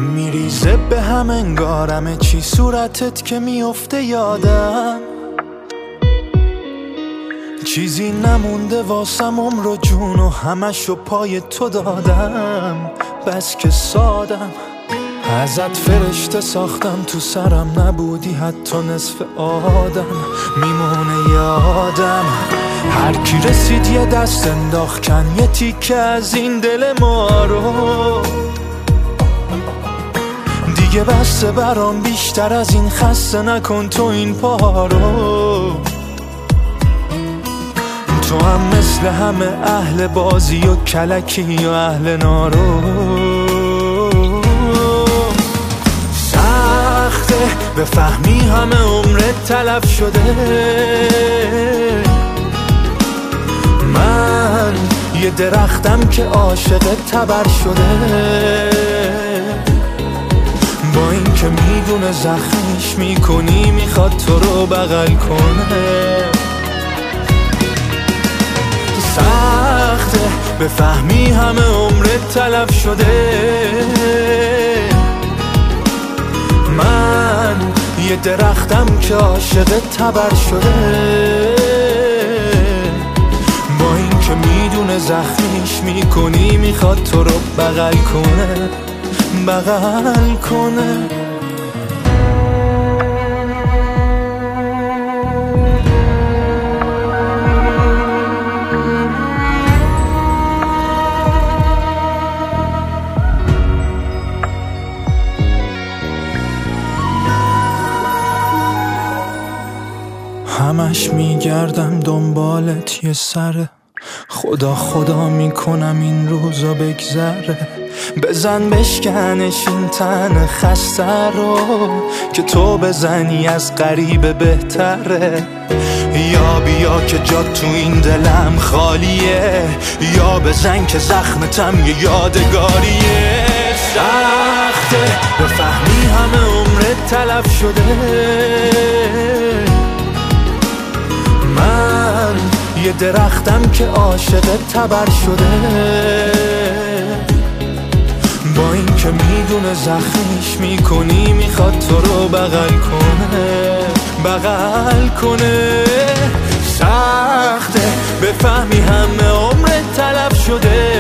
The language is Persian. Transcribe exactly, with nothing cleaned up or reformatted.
میریزه به هم انگارمه چی صورتت که میفته یادم، چیزی نمونده واسم عمر و جون و همشو پای تو دادم. بس که سادم ازت فرشته ساختم، تو سرم نبودی حتی نصف آدم. میمونه یادم هر کی رسید یه دست انداخت کن یه تیکه از این دل ما رو. دیگه بسته برام بیشتر از این خسته نکن تو این پا رو. تو هم مثل همه اهل بازی و کلکی و اهل نارو. سخته بفهمی همه عمرت تلف شده، من یه درختم که عاشق تبر شده. با این که میدونه زخمش میکنی میخواد تو رو بغل کنه. سخته بفهمی همه عمرت تلف شده، من یه درختم که عاشق تبر شده. با این که میدونه زخمیش میکنی میخواد تو رو بغل کنه، بغل کنه. همش میگردم دنبالت یه سره، خدا خدا میکنم این روزا بگذره. بزن بشکنش این تن خسته رو که تو بزنی از غریبه بهتره. یا بیا که جا تو این دلم خالیه، یا بزن که زخمتم یه یادگاریه. سخته بفهمی همه عمرت تلف شده، من یه درختم که عاشق تبر شده. با این که میدونه زخمیش میکنی میخواد تو رو بغل کنه، بغل کنه. سخته بفهمی همه عمرت تلف شده،